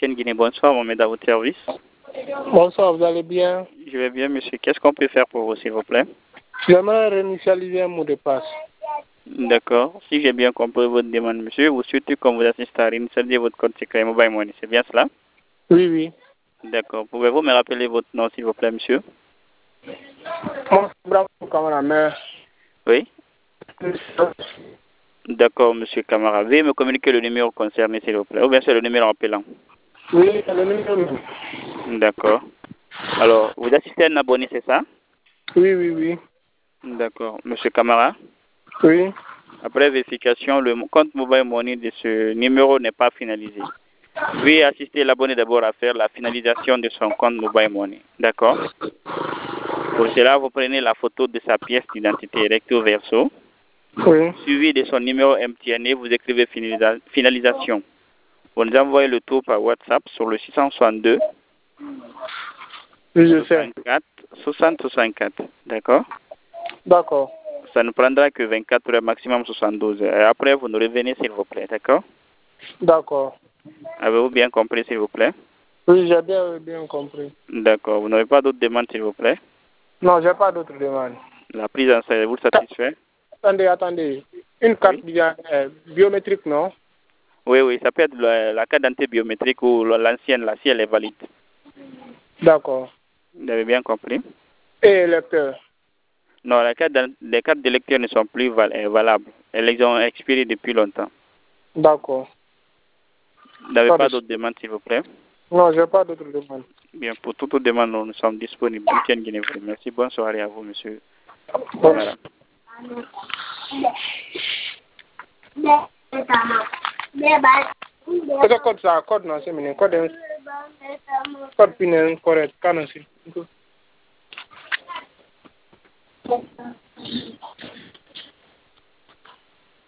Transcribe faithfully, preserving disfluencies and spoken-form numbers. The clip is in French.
Etienne Guinée. Bonsoir, Mohamed, à votre service. Bonsoir, vous allez bien? Je vais bien, monsieur. Qu'est-ce qu'on peut faire pour vous, s'il vous plaît? J'aimerais réinitialiser un mot de passe. D'accord. Si j'ai bien compris votre demande, monsieur, vous souhaitez qu'on vous assiste à réinitialiser votre code secret Mobile Money. C'est bien cela? Oui, oui. D'accord. Pouvez-vous me rappeler votre nom, s'il vous plaît, monsieur? Moi, c'est Bravo Camara, mais... Oui. D'accord, monsieur Camara. Veuillez me communiquer le numéro concerné, s'il vous plaît. Ou bien c'est le numéro appelant. Oui, c'est le numéro même. D'accord. Alors, vous assistez à un abonné, c'est ça? Oui, oui, oui. D'accord. Monsieur Camara? Oui. Après vérification, le compte Mobile Money de ce numéro n'est pas finalisé. Veuillez assister l'abonné d'abord à faire la finalisation de son compte Mobile Money. D'accord? Pour cela, vous prenez la photo de sa pièce d'identité recto verso, Oui. suivi de son numéro M T N et vous écrivez finalisa finalisation. Vous nous envoyez le tout par WhatsApp sur le six cent soixante-deux Oui, je sais. soixante-quatre soixante soixante-quatre. D'accord? D'accord. Ça ne prendra que vingt-quatre heures, maximum soixante-douze heures. Et après, vous nous revenez, s'il vous plaît. D'accord? D'accord. Avez-vous bien compris, s'il vous plaît? Oui, j'ai bien, bien compris. D'accord. Vous n'avez pas d'autres demandes, s'il vous plaît? Non, j'ai pas d'autres demandes. La prise en charge vous satisfait? Attendez, attendez. Une carte Oui. euh, biométrique, non? Oui, oui. Ça peut être la, la carte d'identité biométrique ou l'ancienne, là, si elle est valide. D'accord. Vous avez bien compris? Et lecteur? Non, la carte les cartes d'électeurs ne sont plus val valables. Elles ont expiré depuis longtemps. D'accord. Vous n'avez pas d'autres demandes, s'il vous plaît? Non, j'ai pas d'autres demandes. Bien, pour toutes les demandes, nous sommes disponibles. Merci. Bonne soirée à vous, monsieur. Bon. Voilà. Ito code sa code na semi code code pin correct kana si